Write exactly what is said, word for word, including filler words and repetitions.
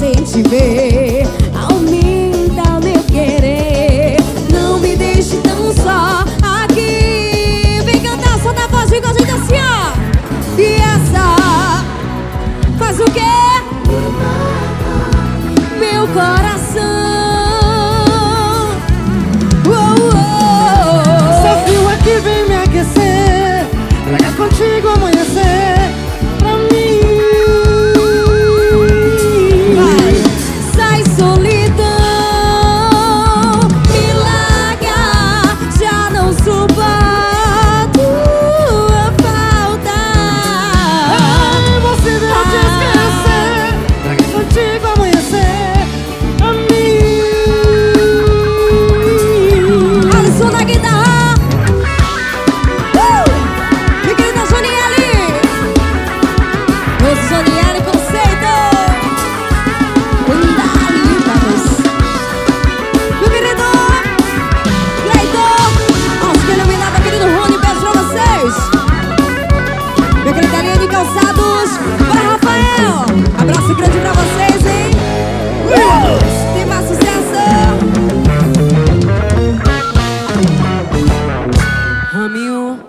sem te ver. Aumenta o meu querer. Não me deixe tão só aqui. Vem cantar, solta a voz, vem com a gente assim, ó. E essa faz o quê? Meu coração. Oh, oh, oh. Só fio aqui vem me aquecer. Traga contigo amanhecer pra mim. Vai. Sai solidão, me larga, já não suporto a falta. Ai, você deve te esquecer. Traga contigo amanhecer pra mim. Alisson na guitarra. uh! E querida Joniele. O Joniele Conceito. Dali, vamos. Meu querido Cleiton, acho que iluminado, querido Rony, beijo pra vocês. Meu querido Aline Calçados, para Rafael, abraço grande pra você.